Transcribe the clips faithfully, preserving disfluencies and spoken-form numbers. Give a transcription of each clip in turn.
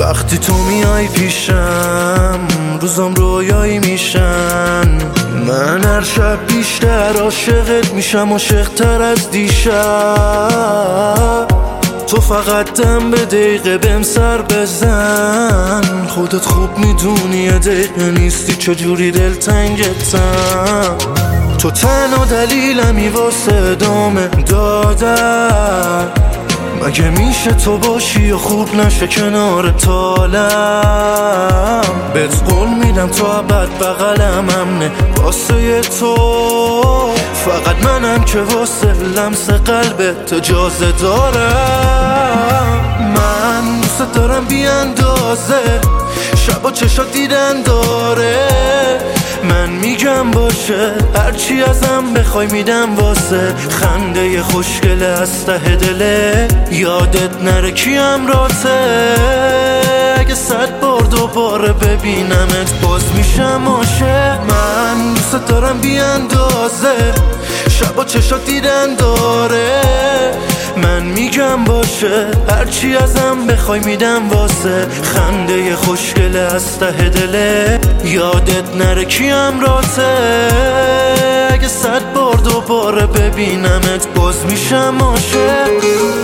وقتی تو میای پیشم روزام رویایی میشن. من هر شب بیشتر عاشقت میشم، عاشق‌تر از دیشب. تو فقط دم به دقیقه بهم سر بزن، خودت خوب میدونی یه دقیقه نیستی چجوری دلتنگتم. تو تنها دلیلمی واسه ادامه دادن، مگه میشه تو باشی و خوب نشه کنار تالم. بهت قول میدم تو ابد بغلم امنه واسه تو، فقط منم که واسه لمس قلبت اجازه دارم. من دوست دارم بی اندازه، شب و چشات دیدن داره. من میگم باشه هرچی ازم بخوای میدم واسه خنده خوشگله از ته دله. یادت نره کیم راته، اگه صد بار دوباره ببینمت باز میشم عاشق. من دوست دارم بی اندازه، شب و چشات دیدن داره. من میگم باشه هرچی ازم بخوای میدم واسه خنده خوشگله از ته دله. یادت نره کیم راته، اگه صد بار دوباره ببینمت باز میشم عاشق.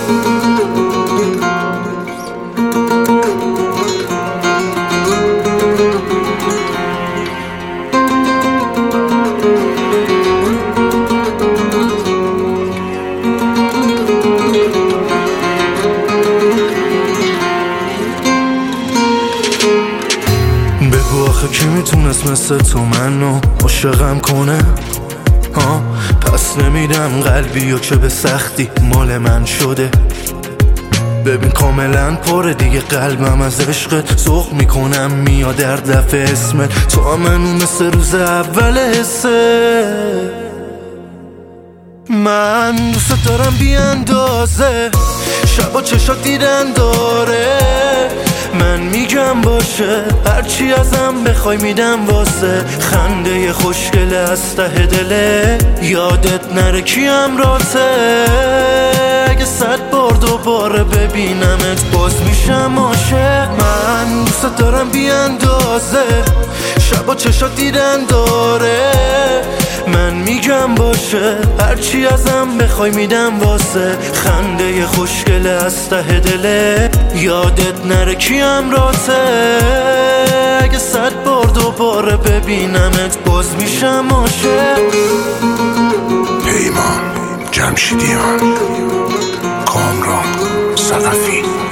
آخه کی میتونست مثل تو منو عاشقم کنه؟ ها پس نمیدم قلبی و که به سختی مال من شده. ببین کاملا پره دیگه قلبم از عشقت، سوق میکنم میاد در دفعه اسمت. تو هم منو مثل روز اول حسه. من دوست دارم بی اندازه، شب و چشات دیدن داره. من میگم باشه هرچی ازم بخوای میدم واسه خنده خوشگله از ته دله. یادت نره کیم راته، اگه صد بار دوباره ببینمت باز میشم عاشق. من دوست دارم بی اندازه، شب و چشات دیدن داره. من میگم باشه هرچی ازم بخوای میدم واسه خنده خوشگله از ته دله. یادت نره کیم راته، اگه صد بار دوباره ببینمت باز میشم عاشق. پیمان جمشیدیان، کامران ثقفی.